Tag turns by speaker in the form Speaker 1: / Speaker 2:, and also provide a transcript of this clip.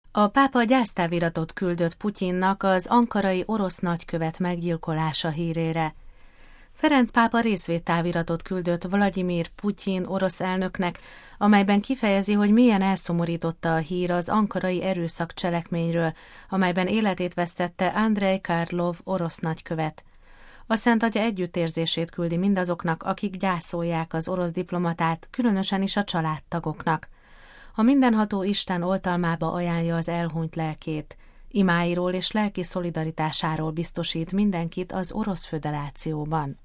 Speaker 1: A pápa gyásztáviratot küldött Putyinnak az ankarai orosz nagykövet meggyilkolása hírére. Ferenc pápa részvédtáviratot küldött Vladimir Putyin orosz elnöknek, amelyben kifejezi, hogy milyen elszomorította a hír az ankarai erőszak cselekményről, amelyben életét vesztette Andrei Karlov orosz nagykövet. A Szent Atya együttérzését küldi mindazoknak, akik gyászolják az orosz diplomatát, különösen is a családtagoknak. A mindenható Isten oltalmába ajánlja az elhunyt lelkét, imáiról és lelki szolidaritásáról biztosít mindenkit az Orosz Föderációban.